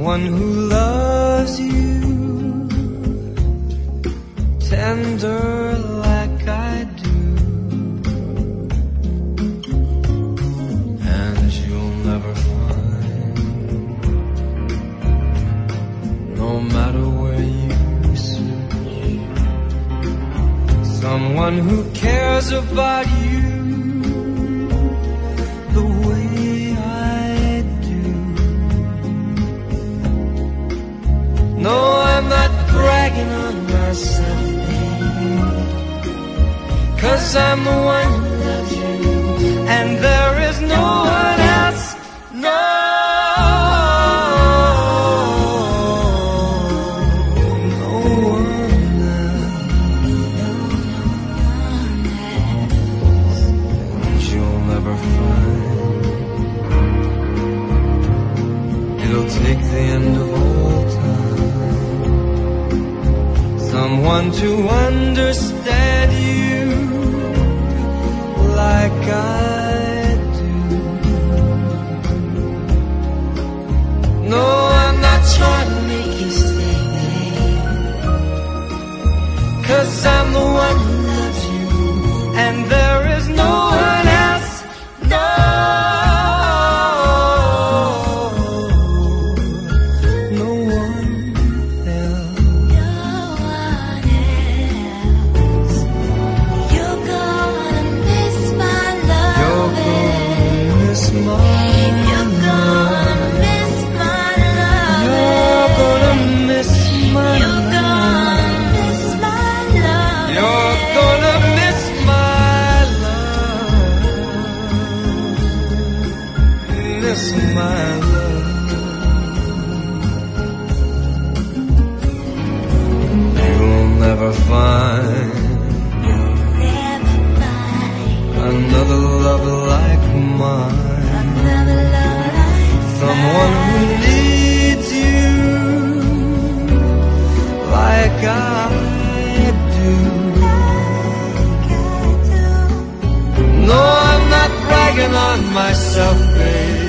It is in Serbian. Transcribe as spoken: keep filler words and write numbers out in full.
someone who loves you tender like I do, and you'll never find, no matter where you search, someone who cares about you the way I do. No, I'm not bragging on myself, cause I'm the one who loves you, and there is no one else, no, no one else that you'll never find. It'll take the end of all time, someone to understand you like I do. No, I'm not trying to make you stay, cause I'm the one who loves you, and there is no one else, no, no one else. You're gonna miss my love. You're gonna miss my You're gonna miss my love. You're gonna miss my You're gonna miss my love. You're gonna miss my love. Miss my love. You'll never find Never find another love like mine, another love like someone who needs you like I do. No, I'm not bragging on myself, babe,